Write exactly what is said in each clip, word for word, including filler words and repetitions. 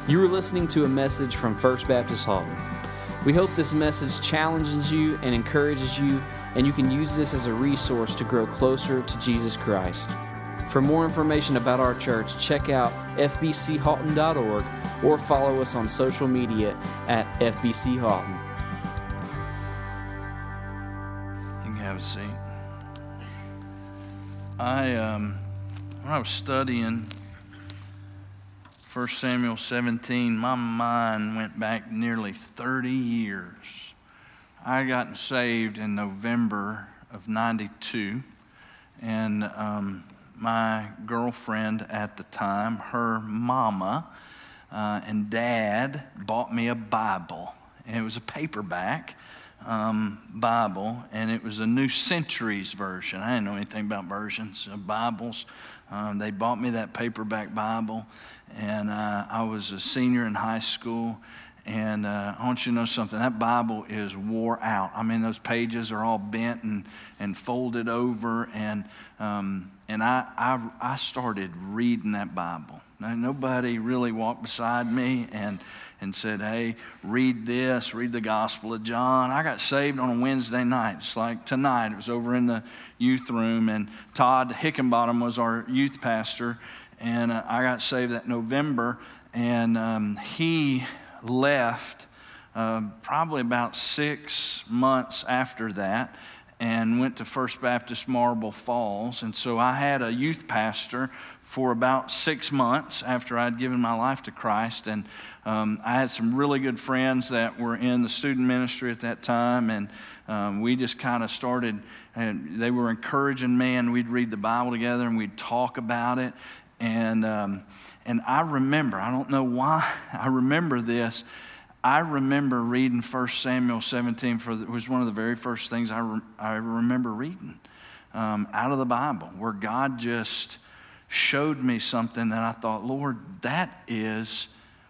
You are listening to a message from First Baptist Halton. We hope this message challenges you and encourages you, and you can use this as a resource to grow closer to Jesus Christ. For more information about our church, check out f b c halton dot org or follow us on social media at F B C Halton. You can have a seat. I, um, when I was studying First Samuel seventeen, my mind went back nearly thirty years. I got saved in November of ninety-two, and um, my girlfriend at the time, her mama uh, and dad bought me a Bible, and it was a paperback um, Bible, and it was a New Centuries version. I didn't know anything about versions of Bibles. Um, they bought me that paperback Bible, and uh, I was a senior in high school. And uh, I want you to know something. That Bible is wore out. I mean, those pages are all bent and, and folded over. And um, and I, I I started reading that Bible. Now, nobody really walked beside me and and said, "Hey, read this. Read the Gospel of John." I got saved on a Wednesday night. It's like tonight. It was over in the youth room, and Todd Hickenbottom was our youth pastor. And uh, I got saved that November, and um, he left uh, probably about six months after that and went to First Baptist Marble Falls. And so I had a youth pastor for about six months after I'd given my life to Christ. And um, I had some really good friends that were in the student ministry at that time, and um, we just kind of started, and they were encouraging me, and we'd read the Bible together and we'd talk about it. And um, and I remember, I don't know why I remember this. I remember reading First Samuel seventeen. For the, it was one of the very first things I re, I remember reading um, out of the Bible, where God just showed me something that I thought, Lord, that is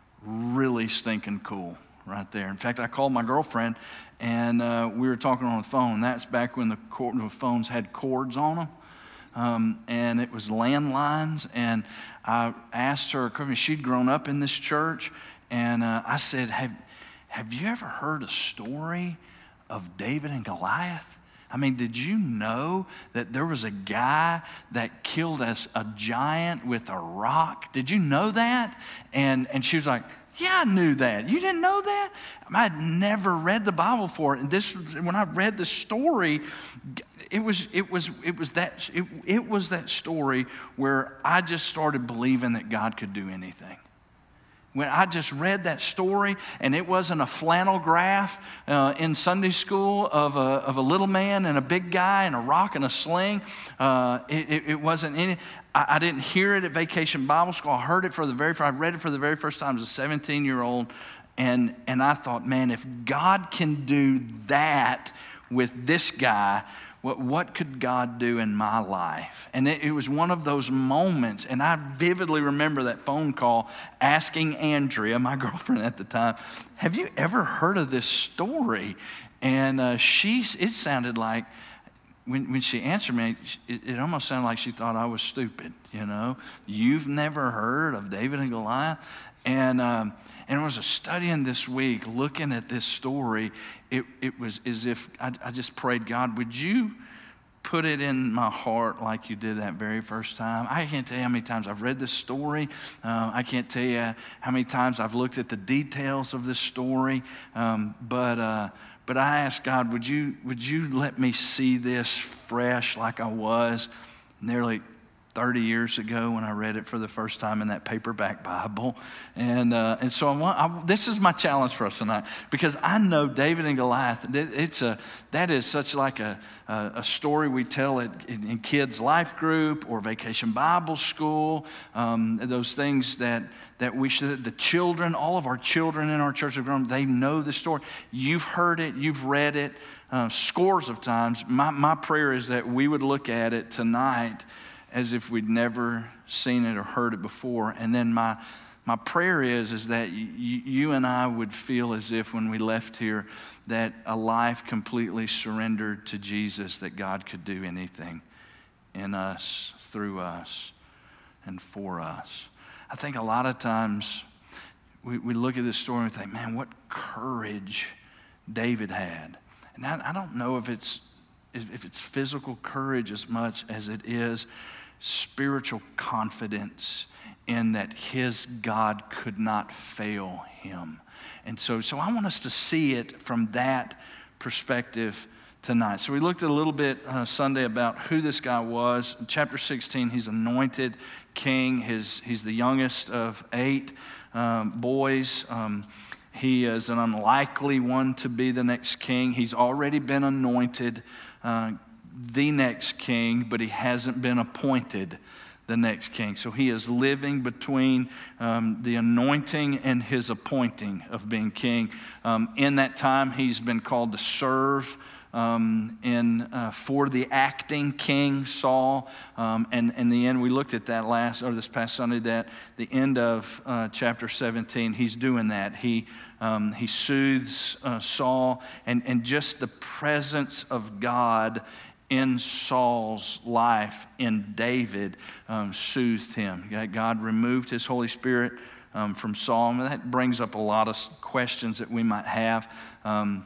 really stinking cool right there. In fact, I called my girlfriend, and uh, we were talking on the phone. That's back when the, cord, the phones had cords on them. Um, and it was landlines, and I asked her, she'd grown up in this church, and uh, I said, have, have you ever heard a story of David and Goliath? I mean, did you know that there was a guy that killed us, a giant with a rock? Did you know that? And and she was like, yeah, I knew that. You didn't know that? I'd never read the Bible before. And this, when I read the story, it was it was it was that it, it was that story where I just started believing that God could do anything. When I just read that story, and it wasn't a flannel graph uh, in Sunday school of a, of a little man and a big guy and a rock and a sling. Uh, it, it, it wasn't any. I, I didn't hear it at Vacation Bible School. I heard it for the very. I read it for the very first time as a seventeen-year-old, and and I thought, man, if God can do that with this guy, What, what could God do in my life? And it, it was one of those moments, and I vividly remember that phone call asking Andrea, my girlfriend at the time, have you ever heard of this story? And uh, she, it sounded like, when, when she answered me, it, it almost sounded like she thought I was stupid, you know? You've never heard of David and Goliath? And um, and I was studying this week, looking at this story. It it was as if I, I just prayed, God, would you put it in my heart like you did that very first time? I can't tell you how many times I've read this story. Uh, I can't tell you how many times I've looked at the details of this story. Um, but uh, but I asked God, would you would you let me see this fresh like I was nearly thirty years ago when I read it for the first time in that paperback Bible. And uh, and so I want, I, this is my challenge for us tonight, because I know David and Goliath, it's a, that is such like a, a, a story we tell it in, in kids' life group or Vacation Bible School, um, those things that, that we should, the children, all of our children in our church have grown, they know the story. You've heard it, you've read it uh, scores of times. My, my prayer is that we would look at it tonight as if we'd never seen it or heard it before. And then my my prayer is, is that y- you and I would feel as if when we left here that a life completely surrendered to Jesus, that God could do anything in us, through us, and for us. I think a lot of times we, we look at this story and we think, man, what courage David had. And I, I don't know if it's if it's physical courage as much as it is spiritual confidence in that his God could not fail him. And so, so I want us to see it from that perspective tonight. So we looked at a little bit uh, Sunday about who this guy was. In chapter sixteen, he's anointed king. His, he's the youngest of eight um, boys. Um, he is an unlikely one to be the next king. He's already been anointed uh, the next king, but he hasn't been appointed the next king. So he is living between um, the anointing and his appointing of being king. Um, in that time, he's been called to serve um, in uh, for the acting king Saul. Um, and in the end, we looked at that last or this past Sunday. That the end of uh, chapter seventeen, he's doing that. He um, he soothes uh, Saul, and and just the presence of God in Saul's life, in David, um, soothed him. God removed his Holy Spirit um, from Saul. And that brings up a lot of questions that we might have. Um,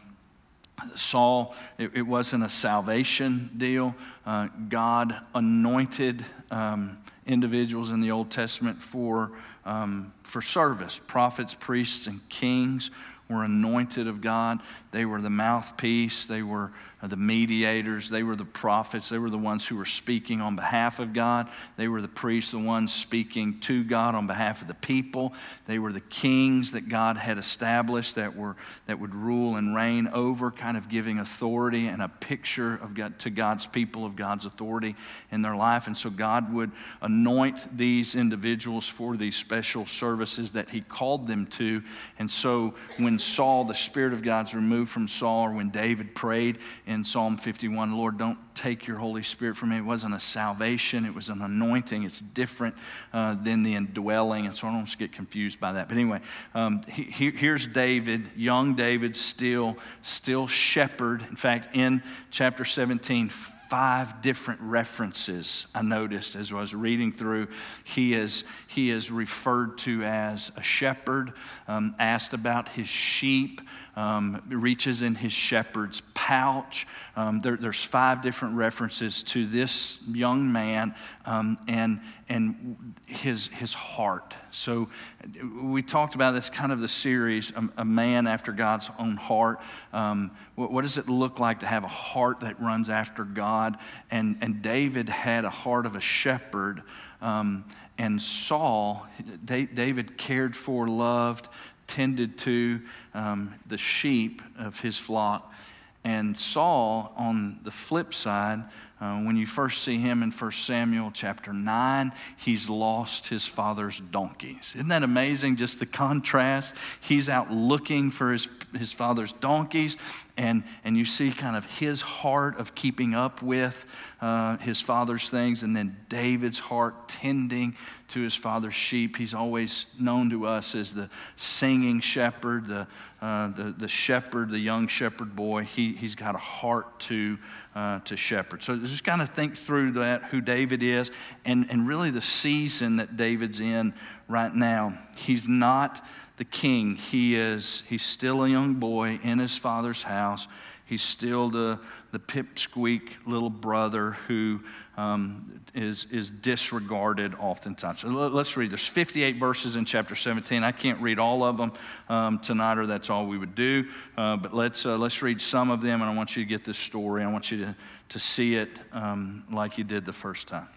Saul, it, it wasn't a salvation deal. Uh, God anointed um, individuals in the Old Testament for, um, for service. Prophets, priests, and kings were anointed of God. They were the mouthpiece. They were the mediators. They were the prophets. They were the ones who were speaking on behalf of God. They were the priests, the ones speaking to God on behalf of the people. They were the kings that God had established that were that would rule and reign over, kind of giving authority and a picture of God to God's people, of God's authority in their life. And so God would anoint these individuals for these special services that he called them to. And so when Saul, the Spirit of God's removed from Saul, or when David prayed in Psalm fifty-one, Lord, don't take your Holy Spirit from me. It wasn't a salvation. It was an anointing. It's different uh, than the indwelling. And so I don't want to get confused by that. But anyway, um, he, he, here's David, young David, still, still shepherd. In fact, in chapter seventeen, five different references I noticed as I was reading through. He is, he is referred to as a shepherd, um, asked about his sheep, um, reaches in his shepherd's pouch. Um, there, there's five different references to this young man um, and and his his heart. So we talked about this kind of the series, a, a man after God's own heart. Um, what, what does it look like to have a heart that runs after God? And and David had a heart of a shepherd. Um, and Saul, David cared for, loved, tended to um, the sheep of his flock. And Saul, on the flip side, uh, when you first see him in First Samuel chapter nine, he's lost his father's donkeys. Isn't that amazing, just the contrast? He's out looking for his, his father's donkeys, and, and you see kind of his heart of keeping up with uh, his father's things, and then David's heart tending to his father's sheep. He's always known to us as the singing shepherd, the uh, the, the shepherd, the young shepherd boy. He, he's got a heart to uh, to shepherd. So just kind of think through that, who David is, and, and really the season that David's in right now. He's not the king. He is, he's still a young boy in his father's house. He's still the, the pipsqueak little brother who um, is, is disregarded oftentimes. So let's read. There's fifty-eight verses in chapter seventeen. I can't read all of them um, tonight, or that's all we would do. Uh, but let's uh, let's read some of them, and I want you to get this story. I want you to, to see it um, like you did the first time.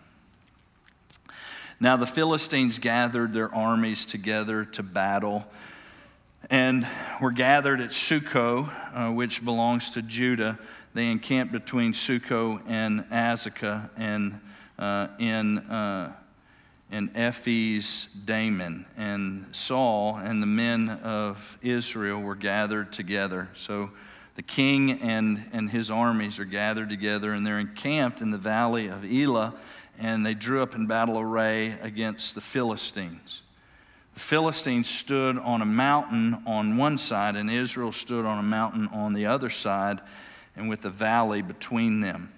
Now the Philistines gathered their armies together to battle, and were gathered at Succoth, uh, which belongs to Judah. They encamped between Succoth and Azekah, and uh, in uh, in Ephes Dammim. And Saul and the men of Israel were gathered together. So the king and and his armies are gathered together, and they're encamped in the valley of Elah, and they drew up in battle array against the Philistines. The Philistines stood on a mountain on one side, and Israel stood on a mountain on the other side, and with a valley between them.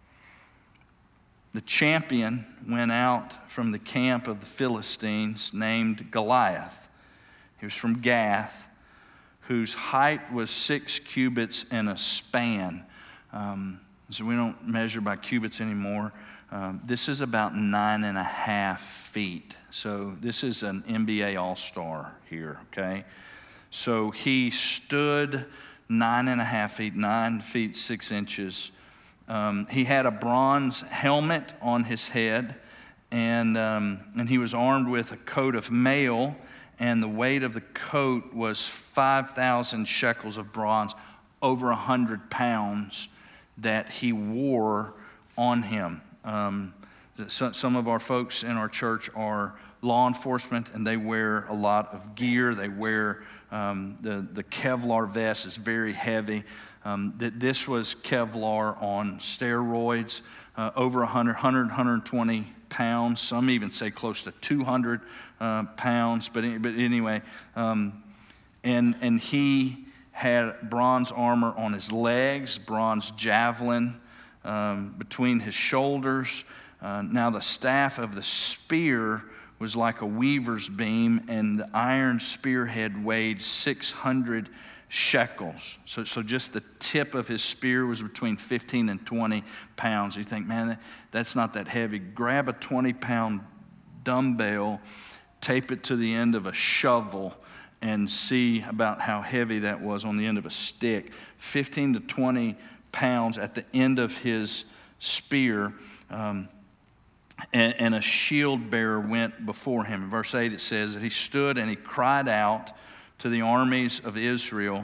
The champion went out from the camp of the Philistines, named Goliath. He was from Gath, whose height was six cubits and a span. Um, so we don't measure by cubits anymore. Um, this is about nine and a half feet. So this is an N B A All-Star here, okay? So he stood nine and a half feet, nine feet, six inches. Um, he had a bronze helmet on his head, and um, and he was armed with a coat of mail, and the weight of the coat was five thousand shekels of bronze, over one hundred pounds, that he wore on him. Um, so, some of our folks in our church are law enforcement, and they wear a lot of gear. They wear um, the, the Kevlar vest is very heavy. Um, th- this was Kevlar on steroids, uh, over one hundred, one hundred, one hundred twenty pounds. Some even say close to two hundred uh, pounds. But, but anyway, um, and, and he had bronze armor on his legs, bronze javelin um, between his shoulders. Uh, now the staff of the spear was like a weaver's beam, and the iron spearhead weighed six hundred shekels. So, so just the tip of his spear was between fifteen and twenty pounds. You think, man, that, that's not that heavy. Grab a twenty pound dumbbell, tape it to the end of a shovel, and see about how heavy that was on the end of a stick. fifteen to twenty pounds at the end of his spear. Um, and, and a shield bearer went before him. In verse eight it says that he stood and he cried out to the armies of Israel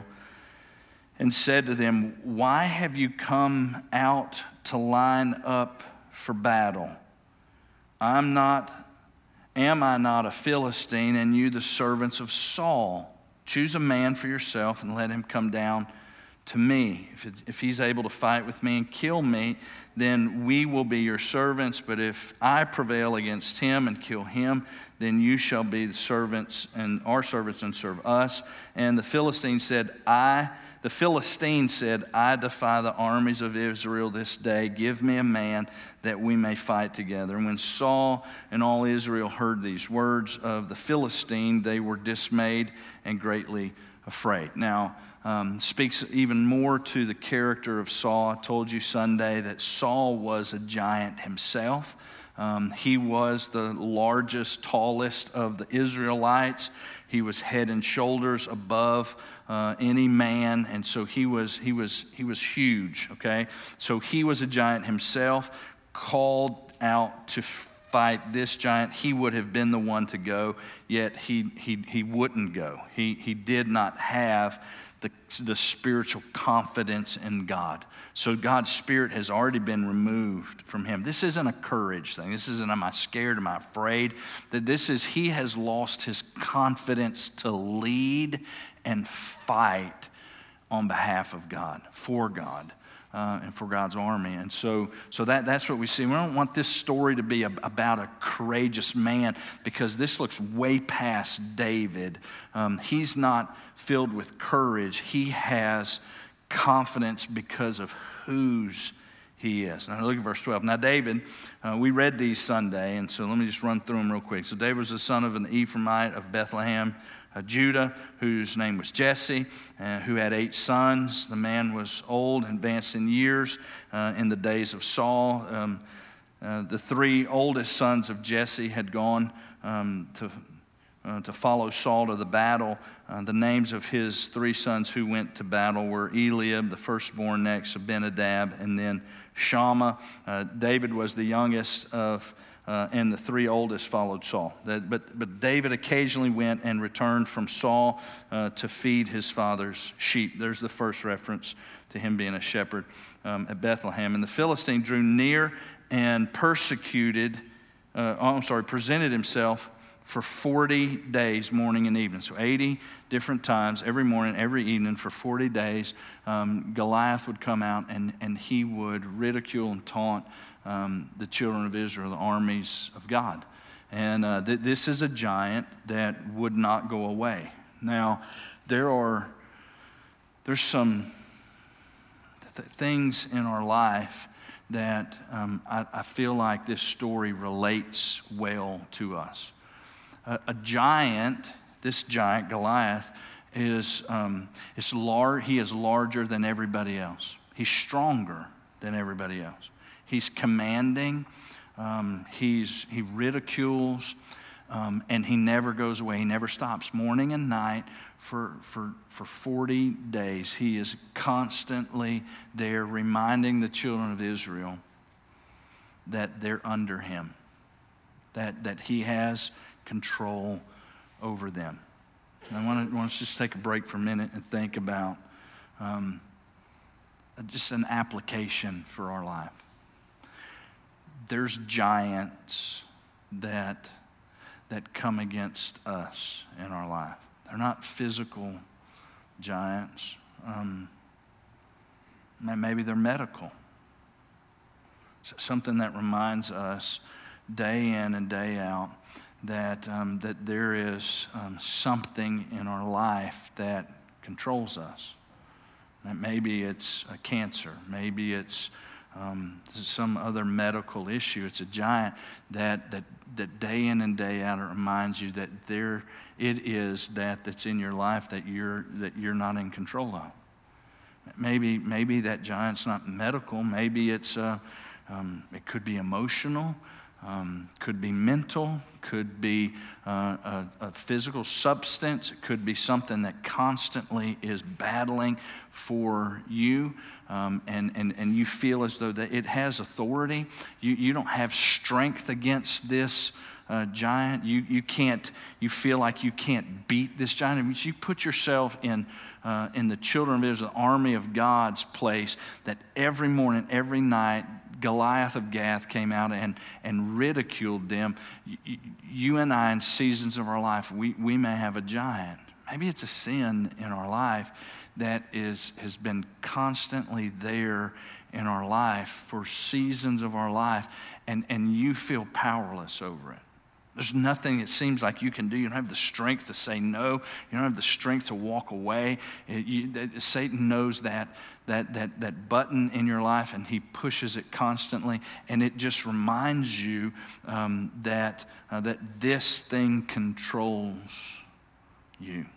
and said to them, "Why have you come out to line up for battle? I'm not, am I not a Philistine, and you the servants of Saul? Choose a man for yourself and let him come down to me. If, it, if he's able to fight with me and kill me, then we will be your servants. But if I prevail against him and kill him, then you shall be the servants and our servants and serve us." And the Philistine said, I, the Philistine said, "I defy the armies of Israel this day. Give me a man that we may fight together." And when Saul and all Israel heard these words of the Philistine, they were dismayed and greatly afraid. Now, Um, speaks even more to the character of Saul. I told you Sunday that Saul was a giant himself. Um, he was the largest, tallest of the Israelites. He was head and shoulders above uh, any man, and so he was he was he was huge. Okay, so he was a giant himself, called out to fight this giant. He would have been the one to go, yet he he he wouldn't go. He he did not have The, the spiritual confidence in God. So God's Spirit has already been removed from him. This isn't a courage thing. This isn't, am I scared, am I afraid? That this is, he has lost his confidence to lead and fight on behalf of God, for God. Uh, and for God's army. And so so that, that's what we see. We don't want this story to be a, about a courageous man, because this looks way past David. Um, he's not filled with courage. He has confidence because of whose he is. Now look at verse twelve. Now David, uh, we read these Sunday, and so let me just run through them real quick. So David was the son of an Ephraimite of Bethlehem, Uh, Judah, whose name was Jesse, uh, who had eight sons. The man was old, advanced in years uh, in the days of Saul. Um, uh, the three oldest sons of Jesse had gone um, to, uh, to follow Saul to the battle. Uh, the names of his three sons who went to battle were Eliab, the firstborn, next Abinadab, and then Shammah. Uh, David was the youngest of Uh, and the three oldest followed Saul. That, but, but David occasionally went and returned from Saul uh, to feed his father's sheep. There's the first reference to him being a shepherd um, at Bethlehem. And the Philistine drew near and persecuted, uh, oh, I'm sorry, presented himself for forty days, morning and evening. So eighty different times, every morning, every evening for forty days, um, Goliath would come out and, and he would ridicule and taunt Um, the children of Israel, the armies of God. And uh, th- this is a giant that would not go away. Now, there are, there's some th- things in our life that um, I, I feel like this story relates well to us. A, a giant this giant, Goliath, is, um, is lar- he is larger than everybody else. He's stronger than everybody else. He's commanding. Um, he's, he ridicules. Um, and he never goes away. He never stops. Morning and night for, for, for forty days. He is constantly there reminding the children of Israel that they're under him, that, that he has control over them. And I want to, want to just take a break for a minute and think about um, just an application for our life. There's giants that that come against us in our life. They're not physical giants. Um, maybe they're medical. Something that reminds us day in and day out that, um, that there is um, something in our life that controls us. And maybe it's a cancer. Maybe it's um, some other medical issue. It's a giant that, that that day in and day out it reminds you that there it is that that's in your life that you're that you're not in control of. Maybe maybe that giant's not medical. Maybe it's uh, um, it could be emotional, um, could be mental, could be uh, a, a physical substance. It could be something that constantly is battling for you. Um, and, and, and you feel as though that it has authority. You, you don't have strength against this uh, giant. You, you can't, you feel like you can't beat this giant. I mean, you put yourself in, uh, in the children of Israel, the army of God's place, that every morning, every night, Goliath of Gath came out and, and ridiculed them. You, you and I, in seasons of our life, we, we may have a giant. Maybe it's a sin in our life that is has been constantly there in our life for seasons of our life, and, and you feel powerless over it. There's nothing it seems like you can do. You don't have the strength to say no. You don't have the strength to walk away. It, you, that, Satan knows that, that, that, that button in your life, and he pushes it constantly, and it just reminds you um, that, uh, that this thing controls you.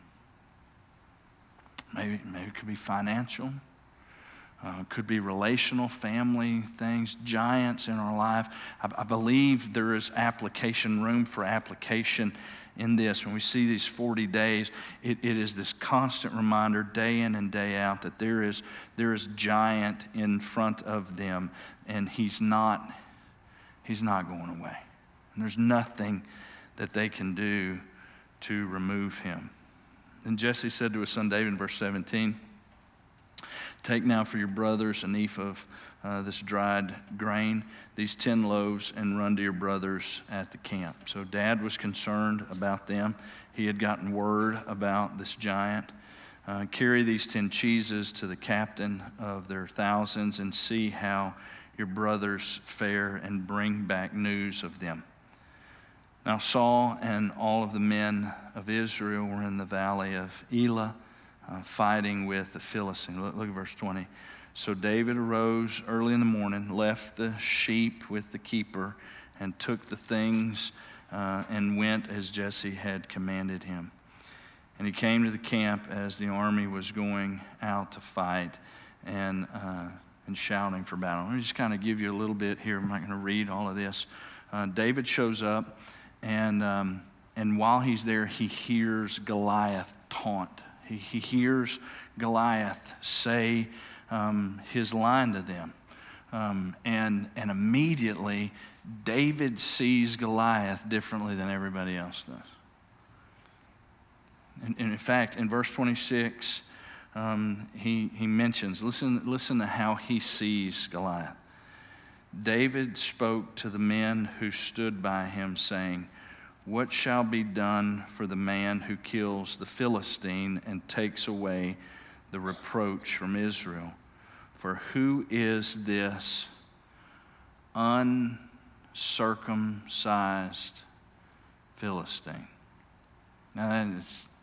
Maybe, maybe it could be financial. Uh, could be relational, family things, giants in our life. I, I believe there is application, room for application in this. When we see these forty days, it, it is this constant reminder day in and day out that there is, there is giant in front of them, and he's not, he's not going away. And there's nothing that they can do to remove him. Then Jesse said to his son David in verse seventeen, "Take now for your brothers an ephah of uh, this dried grain, these ten loaves, and run to your brothers at the camp." So Dad was concerned about them. He had gotten word about this giant. Uh, "Carry these ten cheeses to the captain of their thousands and see how your brothers fare, and bring back news of them." Now Saul and all of the men of Israel were in the valley of Elah, uh, fighting with the Philistines. Look, look at verse twenty. "So David arose early in the morning, left the sheep with the keeper, and took the things uh, and went as Jesse had commanded him. And he came to the camp as the army was going out to fight and uh, and shouting for battle." Let me just kind of give you a little bit here. I'm not going to read all of this. Uh, David shows up. And um, and while he's there, he hears Goliath taunt. He, he hears Goliath say um, his line to them. Um, and, and immediately, David sees Goliath differently than everybody else does. And, and in fact, in verse twenty-six, um, he, he mentions, listen, listen to how he sees Goliath. "David spoke to the men who stood by him, saying, 'What shall be done for the man who kills the Philistine and takes away the reproach from Israel? For who is this uncircumcised Philistine?'" Now that is,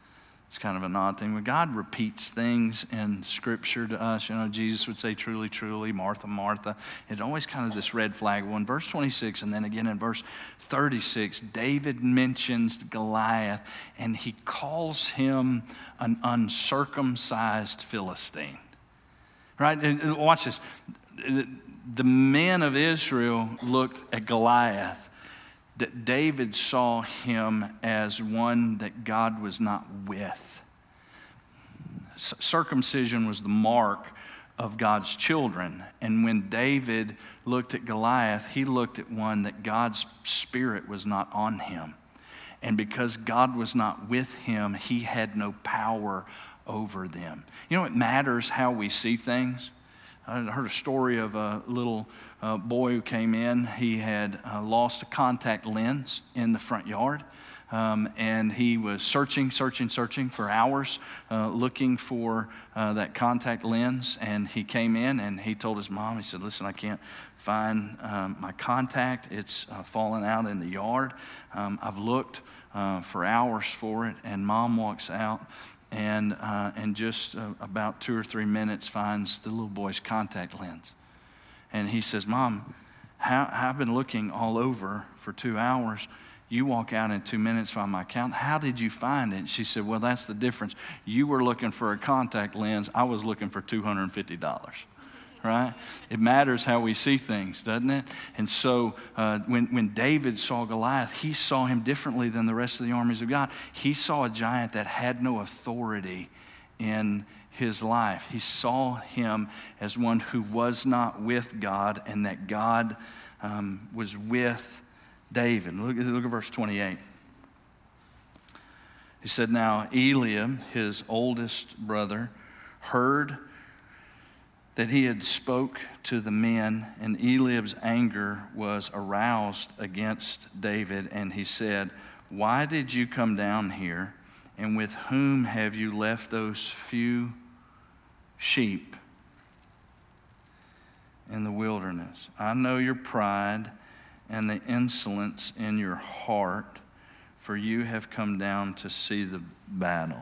It's kind of an odd thing. When God repeats things in Scripture to us, you know, Jesus would say, truly, truly, Martha, Martha. It's always kind of this red flag. Well, in verse twenty-six and then again in verse thirty-six, David mentions Goliath, and he calls him an uncircumcised Philistine. Right? And watch this. The men of Israel looked at Goliath, that David saw him as one that God was not with. Circumcision was the mark of God's children. And when David looked at Goliath, he looked at one that God's Spirit was not on him. And because God was not with him, he had no power over them. You know, it matters how we see things. I heard a story of a little uh, boy who came in. He had uh, lost a contact lens in the front yard. Um, and he was searching, searching, searching for hours, uh, looking for uh, that contact lens. And he came in and he told his mom, he said, listen, I can't find um, my contact. It's uh, fallen out in the yard. Um, I've looked uh, for hours for it. And mom walks out. And uh, in just uh, about two or three minutes finds the little boy's contact lens. And he says, Mom, how, I've been looking all over for two hours. You walk out in two minutes, find my account. How did you find it? She said, well, that's the difference. You were looking for a contact lens. I was looking for two hundred fifty dollars. Right? It matters how we see things, doesn't it? And so uh, when, when David saw Goliath, he saw him differently than the rest of the armies of God. He saw a giant that had no authority in his life. He saw him as one who was not with God, and that God um, was with David. Look, look at verse twenty-eight. He said, now Eliab, his oldest brother, heard that he had spoke to the men, and Eliab's anger was aroused against David, and he said, why did you come down here, and with whom have you left those few sheep in the wilderness? I know your pride and the insolence in your heart, for you have come down to see the battle.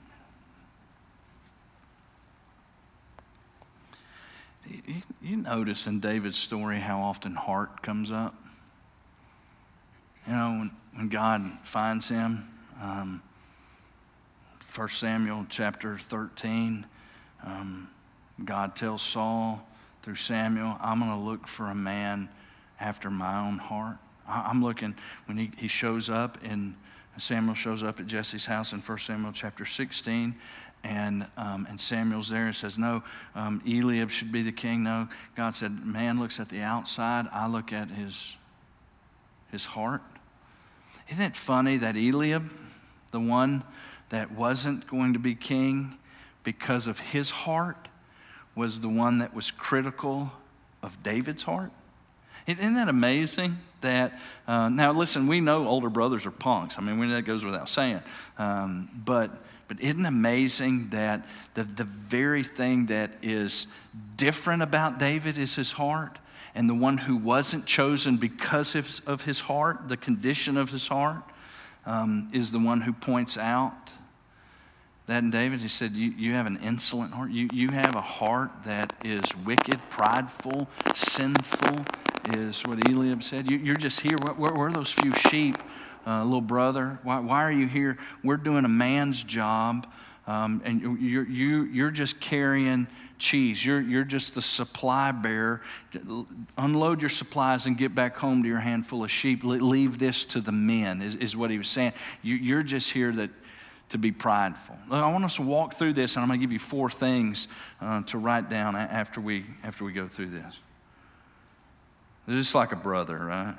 You, you notice in David's story how often heart comes up. You know, when, when God finds him, um, First Samuel chapter thirteen, um, God tells Saul through Samuel, I'm going to look for a man after my own heart. I, I'm looking, when he, he shows up, and Samuel shows up at Jesse's house in First Samuel chapter sixteen, And um, and Samuel's there and says, no, um, Eliab should be the king. No, God said, man looks at the outside. I look at his, his heart. Isn't it funny that Eliab, the one that wasn't going to be king because of his heart, was the one that was critical of David's heart? Isn't that amazing? That uh, now, listen, we know older brothers are punks. I mean, we, that goes without saying. Um, but... But isn't it amazing that the, the very thing that is different about David is his heart, and the one who wasn't chosen because of, of his heart, the condition of his heart, um, is the one who points out that in David. He said, you, you have an insolent heart. You, you have a heart that is wicked, prideful, sinful, is what Eliab said. You, you're just here. Where, where, where are those few sheep? Uh, little brother, why, why are you here? We're doing a man's job, um, and you're, you, you're just carrying cheese. You're, you're just the supply bearer. Unload your supplies and get back home to your handful of sheep. Leave this to the men, is, is what he was saying. You, you're just here that, to be prideful. I want us to walk through this, and I'm going to give you four things uh, to write down after we, after we go through this. It's just like a brother, right?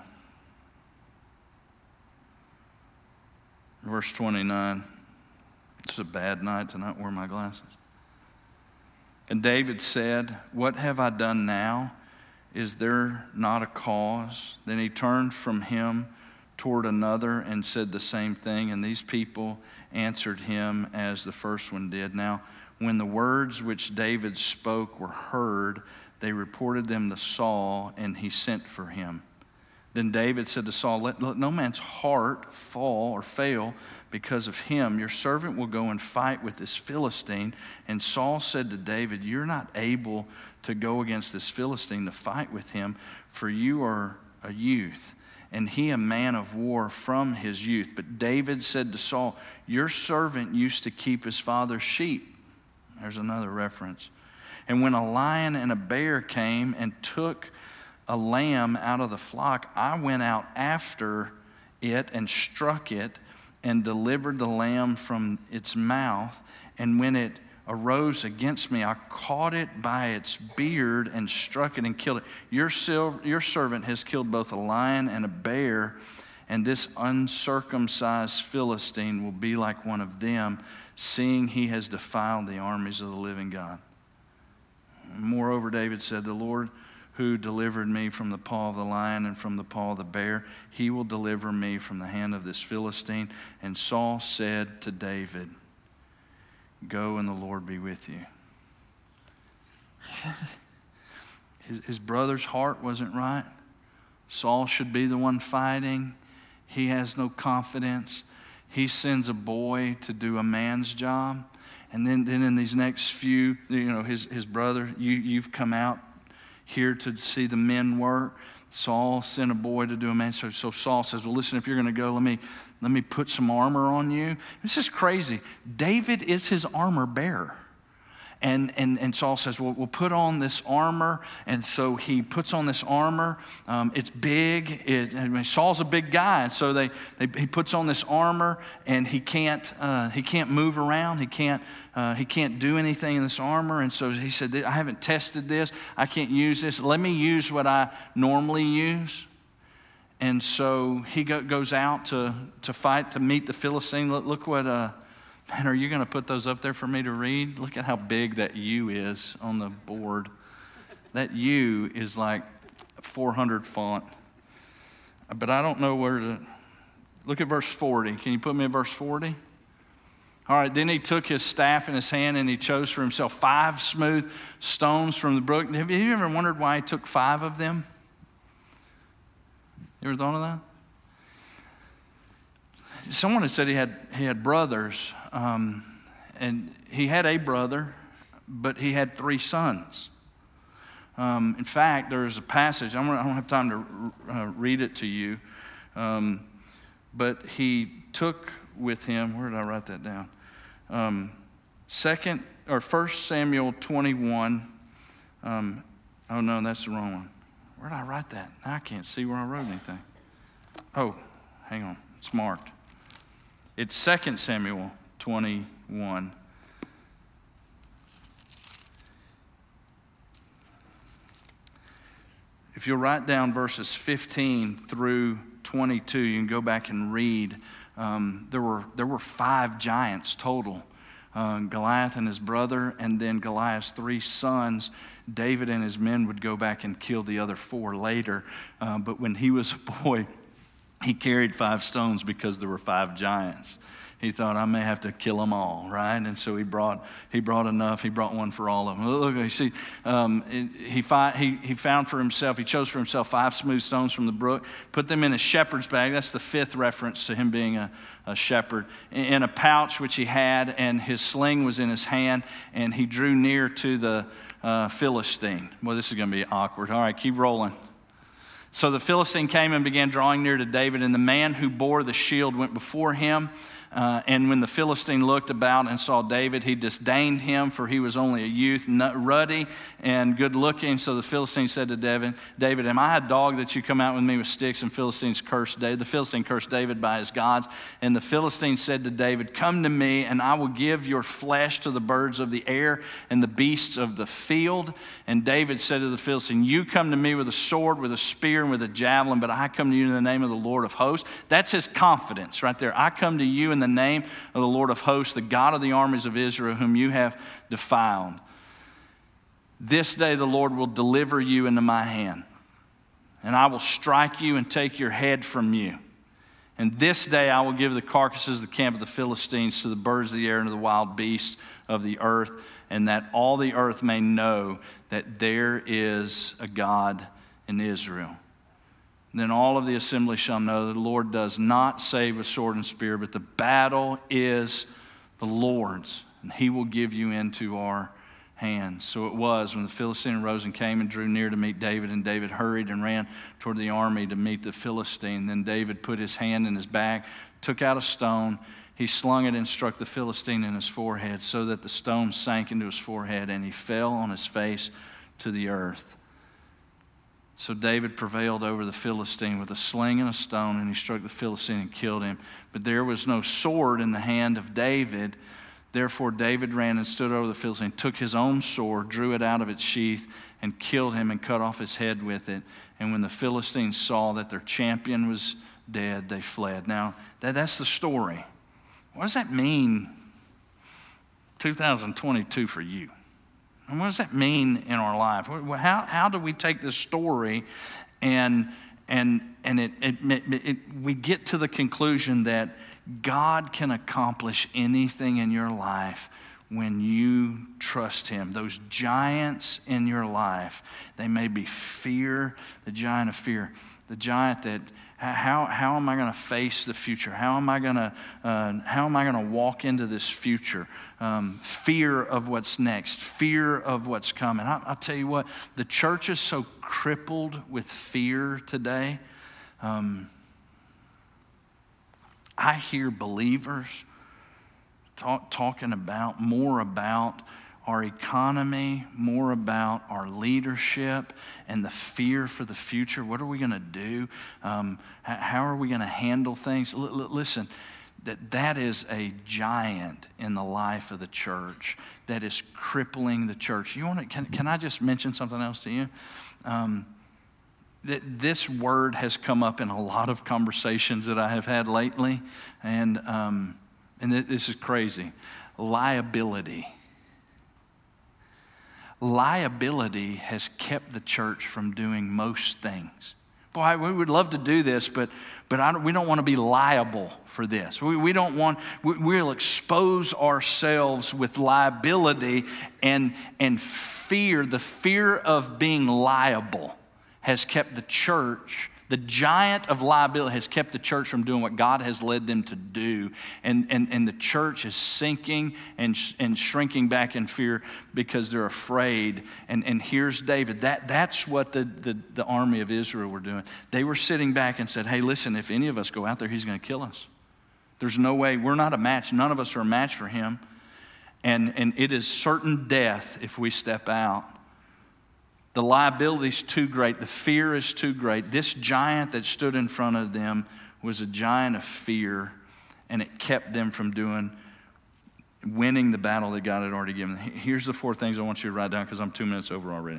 Verse twenty-nine, it's a bad night to not wear my glasses. And David said, what have I done now? Is there not a cause? Then he turned from him toward another and said the same thing. And these people answered him as the first one did. Now, when the words which David spoke were heard, they reported them to Saul, and he sent for him. Then David said to Saul, let, let no man's heart fall or fail because of him. Your servant will go and fight with this Philistine. And Saul said to David, you're not able to go against this Philistine to fight with him, for you are a youth, and he a man of war from his youth. But David said to Saul, your servant used to keep his father's sheep. There's another reference. And when a lion and a bear came and took a lamb out of the flock, I went out after it and struck it and delivered the lamb from its mouth. And when it arose against me, I caught it by its beard and struck it and killed it. Your, silver, your servant has killed both a lion and a bear, and this uncircumcised Philistine will be like one of them, seeing he has defiled the armies of the living God. Moreover, David said, the Lord who delivered me from the paw of the lion and from the paw of the bear, he will deliver me from the hand of this Philistine. And Saul said to David, go and the Lord be with you. his, his brother's heart wasn't right. Saul should be the one fighting. He has no confidence. He sends a boy to do a man's job. And then, then in these next few, you know, his, his brother, you, you've come out here to see the men work. Saul sent a boy to do a man. So, so Saul says, well, listen, if you're going to go, let me, let me put some armor on you. This is crazy. David is his armor bearer. And, and, and Saul says, well, we'll put on this armor. And so he puts on this armor. Um, it's big. It, I mean, Saul's a big guy. And so they, they, he puts on this armor, and he can't, uh, he can't move around. He can't, uh, he can't do anything in this armor. And so he said, I haven't tested this. I can't use this. Let me use what I normally use. And so he go, goes out to, to fight, to meet the Philistine. Look, look what... Uh, Man, are you going to put those up there for me to read? Look at how big that U is on the board. That U is like four hundred font. But I don't know where to... Look at verse forty. Can you put me in verse forty? All right, then he took his staff in his hand and he chose for himself five smooth stones from the brook. Have you ever wondered why he took five of them? You ever thought of that? Someone had said he had he had brothers, um, and he had a brother, but he had three sons. Um, in fact, there's a passage, I'm gonna, I don't have time to uh, read it to you, um, but he took with him, where did I write that down? Um, second, or First Samuel twenty-one, um, oh no, that's the wrong one. Where did I write that? I can't see where I wrote anything. Oh, hang on, it's marked. It's Second Samuel twenty-one. If you'll write down verses fifteen through twenty-two, you can go back and read. Um, there were there were five giants total. Uh, Goliath and his brother, and then Goliath's three sons. David and his men would go back and kill the other four later. Uh, but when he was a boy, he carried five stones because there were five giants. He thought, I may have to kill them all, right? And so he brought he brought enough. He brought one for all of them. Look, you see, um, he, fi- he he found for himself, he chose for himself five smooth stones from the brook, put them in a shepherd's bag. That's the fifth reference to him being a, a shepherd. In a pouch which he had, and his sling was in his hand, and he drew near to the uh, Philistine. Well, this is going to be awkward. All right, keep rolling. So the Philistine came and began drawing near to David, and the man who bore the shield went before him. Uh, and when the Philistine looked about and saw David, he disdained him, for he was only a youth, ruddy and good looking. So the Philistine said to David, David, am I a dog that you come out with me with sticks? And Philistines cursed David. The Philistine cursed David by his gods. And the Philistine said to David, come to me, and I will give your flesh to the birds of the air and the beasts of the field. And David said to the Philistine, you come to me with a sword, with a spear, and with a javelin, but I come to you in the name of the Lord of hosts. That's his confidence right there. I come to you in the name of the Lord of hosts, the God of the armies of Israel, whom you have defiled. This day the Lord will deliver you into my hand, and I will strike you and take your head from you. And this day I will give the carcasses of the camp of the Philistines to the birds of the air and to the wild beasts of the earth, and that all the earth may know that there is a God in Israel. Then all of the assembly shall know that the Lord does not save with sword and spear, but the battle is the Lord's, and he will give you into our hands. So it was when the Philistine rose and came and drew near to meet David, and David hurried and ran toward the army to meet the Philistine. Then David put his hand in his bag, took out a stone. He slung it and struck the Philistine in his forehead, so that the stone sank into his forehead, and he fell on his face to the earth. So David prevailed over the Philistine with a sling and a stone, and he struck the Philistine and killed him. But there was no sword in the hand of David. Therefore David ran and stood over the Philistine, took his own sword, drew it out of its sheath, and killed him and cut off his head with it. And when the Philistines saw that their champion was dead, they fled. Now, that, that's the story. What does that mean, two thousand twenty-two, for you? And what does that mean in our life? How, how do we take this story and, and, and it, it, it, it, we get to the conclusion that God can accomplish anything in your life when you trust him. Those giants in your life, they may be fear, the giant of fear, the giant that How, how am I going to face the future? How am I going to uh, how am I going to walk into this future? Um, fear of what's next, fear of what's coming. I, I'll tell you what, the church is so crippled with fear today. Um, I hear believers talk, talking about more about our economy, more about our leadership and the fear for the future. What are we going to do? Um, how are we going to handle things? L- l- listen, that that is a giant in the life of the church that is crippling the church. You want to? Can, can I just mention something else to you? Um, that this word has come up in a lot of conversations that I have had lately, and um, and th- this is crazy. Liability. Liability has kept the church from doing most things. Boy, we would love to do this, but but I don't, we don't want to be liable for this. We, we don't want, we, we'll expose ourselves with liability and, and fear. The fear of being liable has kept the church, the giant of liability has kept the church from doing what God has led them to do. And, and, and the church is sinking and, and shrinking back in fear because they're afraid. And, and here's David. That, that's what the, the, the army of Israel were doing. They were sitting back and said, hey, listen, if any of us go out there, he's going to kill us. There's no way. We're not a match. None of us are a match for him. And, and it is certain death if we step out. The liability is too great. The fear is too great. This giant that stood in front of them was a giant of fear, and it kept them from doing, winning the battle that God had already given them. Here's the four things I want you to write down because I'm two minutes over already.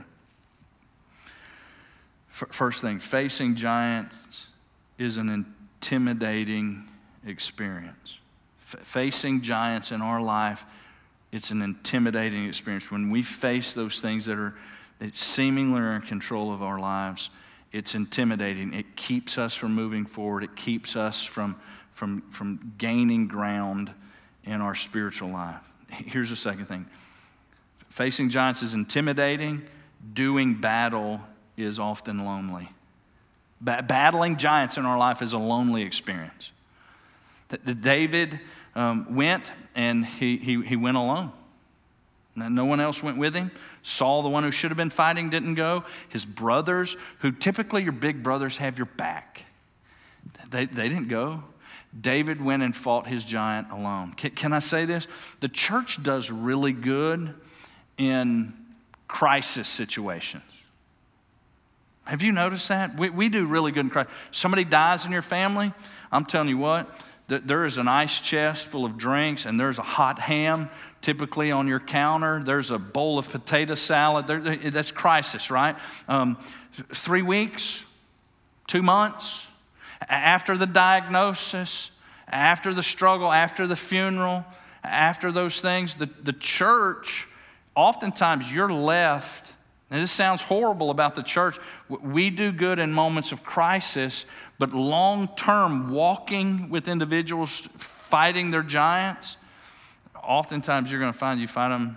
First thing, facing giants is an intimidating experience. F- facing giants in our life, it's an intimidating experience. When we face those things that are that seemingly are in control of our lives, it's intimidating. It keeps us from moving forward. It keeps us from, from, from gaining ground in our spiritual life. Here's the second thing. Facing giants is intimidating. Doing battle is often lonely. Ba- battling giants in our life is a lonely experience. The, David um, went and he, he, he went alone. No one else went with him. Saul, the one who should have been fighting, didn't go. His brothers, who typically your big brothers have your back, they, they didn't go. David went and fought his giant alone. Can, can I say this? The church does really good in crisis situations. Have you noticed that? We, we do really good in crisis. Somebody dies in your family, I'm telling you what, there is an ice chest full of drinks, and there's a hot ham typically on your counter. There's a bowl of potato salad. There, that's crisis, right? Um, three weeks, two months, after the diagnosis, after the struggle, after the funeral, after those things, the, the church, oftentimes you're left. Now, this sounds horrible about the church. We do good in moments of crisis, but long-term walking with individuals fighting their giants, oftentimes you're going to find you fight them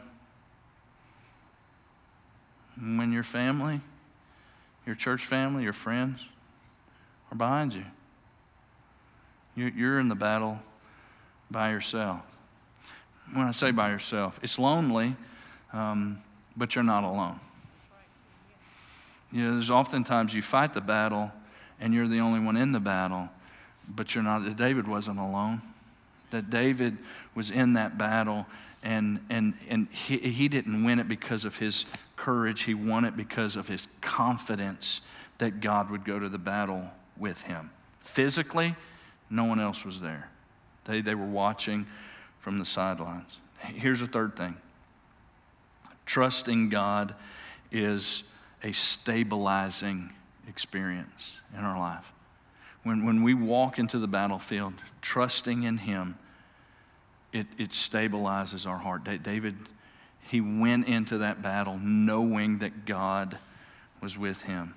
when your family, your church family, your friends, are behind you. You're in the battle by yourself. When I say by yourself, it's lonely, um, but you're not alone. You know, there's oftentimes you fight the battle and you're the only one in the battle, but you're not. David wasn't alone. That David was in that battle, and and and he, he didn't win it because of his courage. He won it because of his confidence that God would go to the battle with him. Physically, no one else was there. They they were watching from the sidelines. Here's the third thing. Trusting God is a stabilizing experience in our life. When when we walk into the battlefield, trusting in Him, it, it stabilizes our heart. David, he went into that battle knowing that God was with him.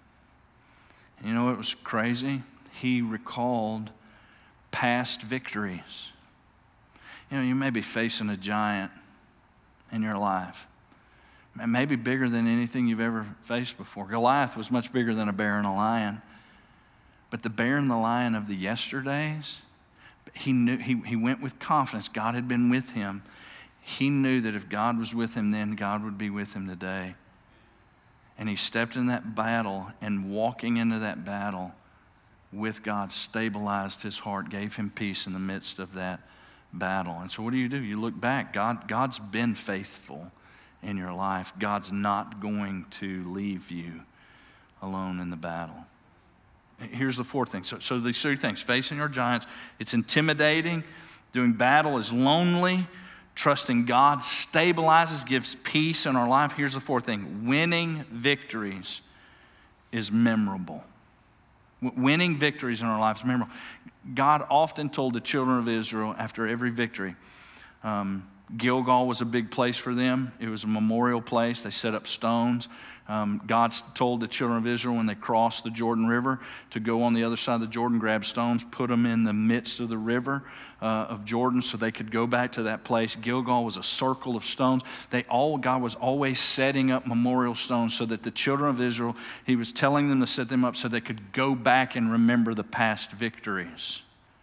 And you know what was crazy? He recalled past victories. You know, you may be facing a giant in your life. Maybe bigger than anything you've ever faced before. Goliath was much bigger than a bear and a lion. But the bear and the lion of the yesterdays, he knew he, he went with confidence. God had been with him. He knew that if God was with him then, God would be with him today. And he stepped in that battle, and walking into that battle with God stabilized his heart, gave him peace in the midst of that battle. And so what do you do? You look back. God, God's been faithful in your life. God's not going to leave you alone in the battle. Here's the fourth thing. So, so these three things. Facing your giants, it's intimidating. Doing battle is lonely. Trusting God stabilizes, gives peace in our life. Here's the fourth thing. Winning victories is memorable. Winning victories in our lives is memorable. God often told the children of Israel after every victory, um, Gilgal was a big place for them. It was a memorial place. They set up stones. Um, God told the children of Israel when they crossed the Jordan River to go on the other side of the Jordan, grab stones, put them in the midst of the river uh, of Jordan so they could go back to that place. Gilgal was a circle of stones. They all God was always setting up memorial stones so that the children of Israel, He was telling them to set them up so they could go back and remember the past victories.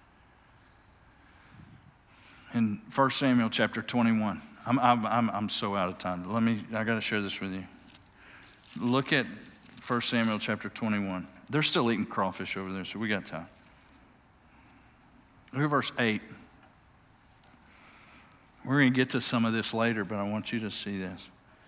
In First Samuel chapter twenty-one, I'm, I'm, I'm, I'm so out of time. Let me, I got to share this with you. Look at First Samuel chapter twenty-one. They're still eating crawfish over there, so we got time. Look at verse eight. We're going to get to some of this later, but I want you to see this.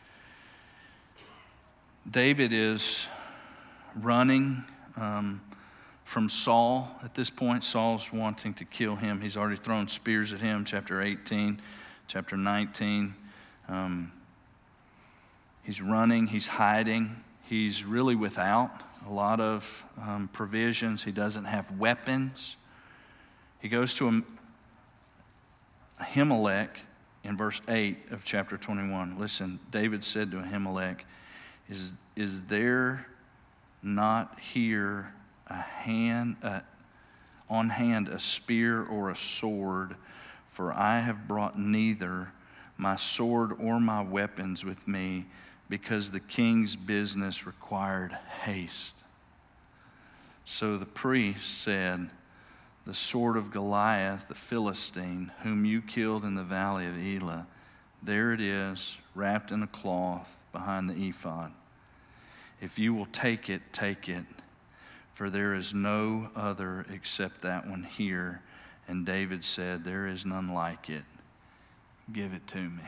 David is running um, from Saul at this point. Saul's wanting to kill him. He's already thrown spears at him, chapter eighteen, chapter nineteen. Um, he's running, he's hiding. He's really without a lot of um, provisions. He doesn't have weapons. He goes to Ahimelech in verse eight of chapter twenty-one. Listen, David said to Ahimelech, is, is there not here a hand, uh, on hand a spear or a sword? For I have brought neither my sword or my weapons with me, because the king's business required haste. So the priest said, the sword of Goliath, the Philistine, whom you killed in the valley of Elah, there it is, wrapped in a cloth behind the ephod. If you will take it, take it, for there is no other except that one here. And David said, there is none like it. Give it to me.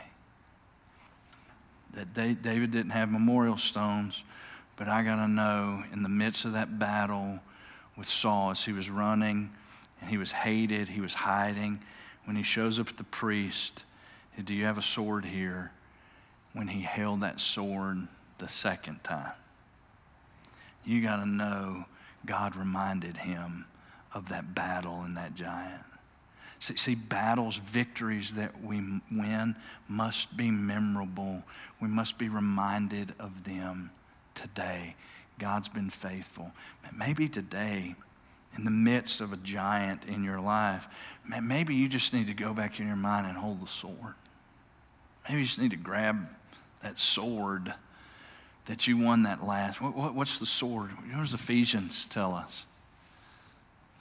That David didn't have memorial stones, but I got to know, in the midst of that battle with Saul, as he was running and he was hated, he was hiding, when he shows up at the priest, do you have a sword here? When he held that sword the second time, you got to know God reminded him of that battle and that giant. See, see, battles, victories that we win must be memorable. We must be reminded of them today. God's been faithful. Maybe today, in the midst of a giant in your life, maybe you just need to go back in your mind and hold the sword. Maybe you just need to grab that sword that you won that last. What, what, what's the sword? What does Ephesians tell us?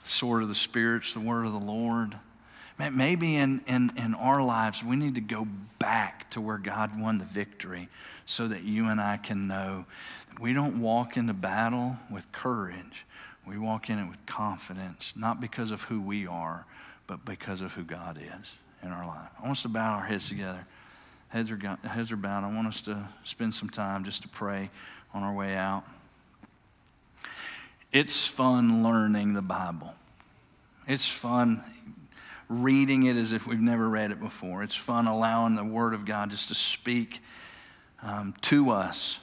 sword of the Spirit's the word of the Lord. Maybe in, in, in our lives, we need to go back to where God won the victory so that you and I can know that we don't walk into battle with courage. We walk in it with confidence, not because of who we are, but because of who God is in our life. I want us to bow our heads together. Heads are, heads are bowed. I want us to spend some time just to pray on our way out. It's fun learning the Bible. It's fun reading it as if we've never read it before. It's fun allowing the Word of God just to speak um, to us.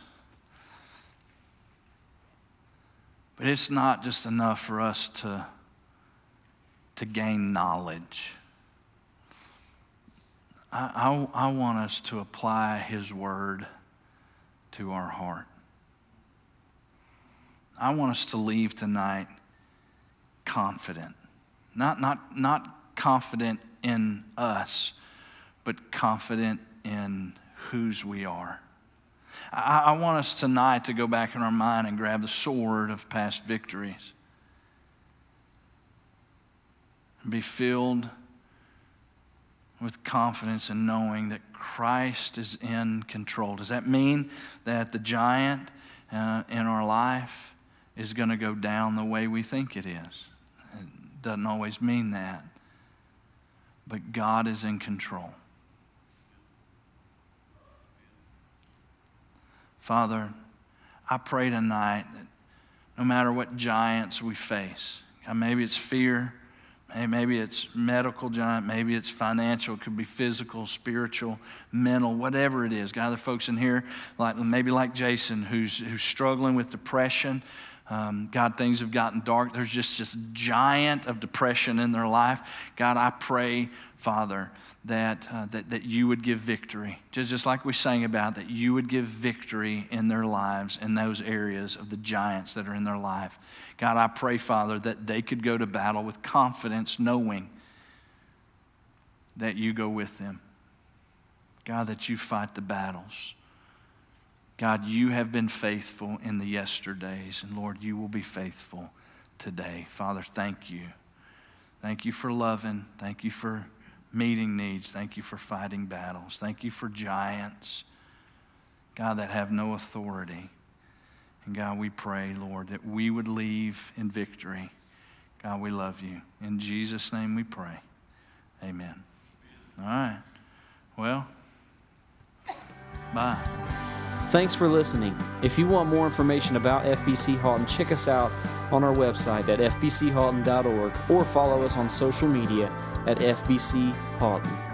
But it's not just enough for us to, to gain knowledge. I, I, I want us to apply His Word to our heart. I want us to leave tonight confident. Not, not, not confident in us, but confident in whose we are. I, I want us tonight to go back in our mind and grab the sword of past victories and be filled with confidence in knowing that Christ is in control. Does that mean that the giant uh, in our life is going to go down the way we think it is? It doesn't always mean that. But God is in control. Father, I pray tonight that no matter what giants we face, maybe it's fear, maybe it's medical giant, maybe it's financial, it could be physical, spiritual, mental, whatever it is. God, there are folks in here, like maybe like Jason, who's who's struggling with depression. Um, God, things have gotten dark. There's just this giant of depression in their life. God, I pray, Father, that uh, that that you would give victory, just just like we sang about, that you would give victory in their lives in those areas of the giants that are in their life. God, I pray, Father, that they could go to battle with confidence, knowing that you go with them. God, that you fight the battles. God, you have been faithful in the yesterdays, and Lord, you will be faithful today. Father, thank you. Thank you for loving. Thank you for meeting needs. Thank you for fighting battles. Thank you for giants, God, that have no authority. And God, we pray, Lord, that we would leave in victory. God, we love you. In Jesus' name we pray. Amen. All right. Well, bye. Thanks for listening. If you want more information about F B C Halton, check us out on our website at f b c halton dot org or follow us on social media at F B C Halton.